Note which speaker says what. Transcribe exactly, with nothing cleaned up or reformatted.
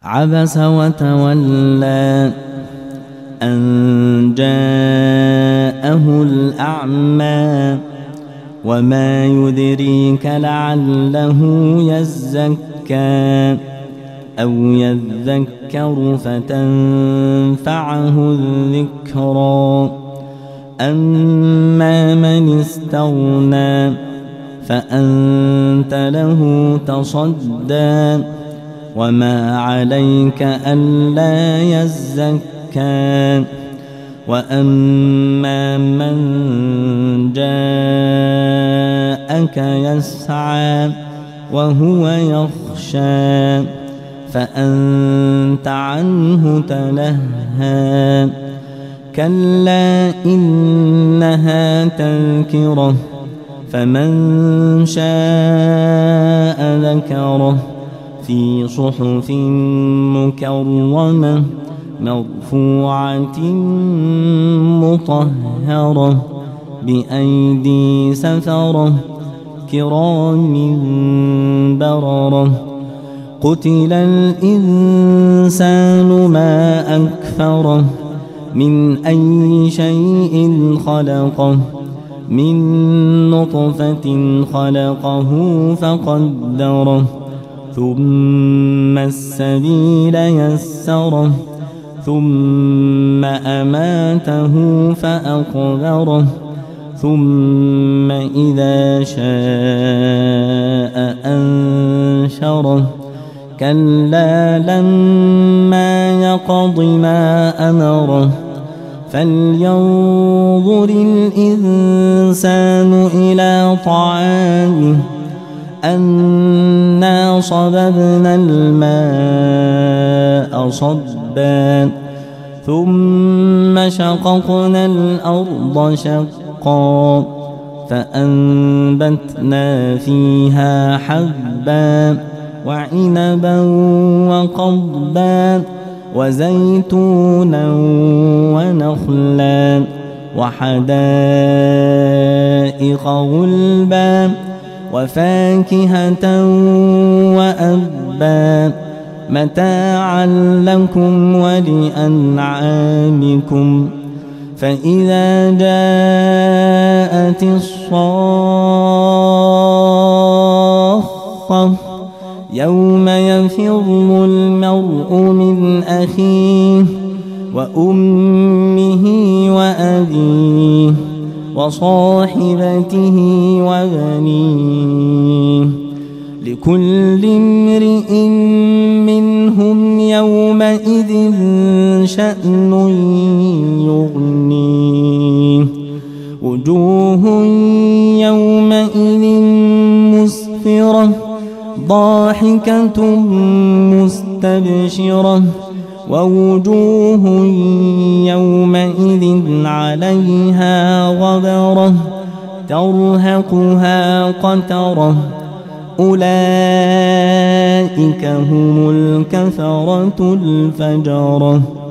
Speaker 1: عبس وتولى أن جاءه الأعمى وما يدريك لعله يزكى أو يذكر فتنفعه الذكرى أما من استغنى فأنت له تصدى وما عليك ألا يزكى وأما من جاءك يسعى وهو يخشى فأنت عنه تلهى كلا إنها تذكرة فمن شاء ذكره في صحف مكرمة مرفوعة مطهرة بأيدي سفرة كرام بررة قتل الإنسان ما أكفره من أي شيء خلقه من نطفة خلقه فقدره ثم السبيل يسره ثم أماته فأقبره ثم إذا شاء أنشره كلا لما يقض ما أمره فلينظر الإنسان إلى طعامه أنا صببنا الماء صبا ثم شققنا الأرض شقا فأنبتنا فيها حبا وعنبا وقضبا وزيتونا ونخلا وحدائق غلبا وفاكهة وأبا متاعا لكم ولأنعامكم فإذا جاءت الصاخة يوم يفر المرء من أخيه وأمه وأبيه وصاحبته وبنيه لكل امرئ منهم يومئذ شأن يغنيه وجوه يومئذ مسفرة ضاحكة مستبشرة ووجوه يومئذ عليها غبرة ترهقها قترة أولئك هم الكفرة الفجرة.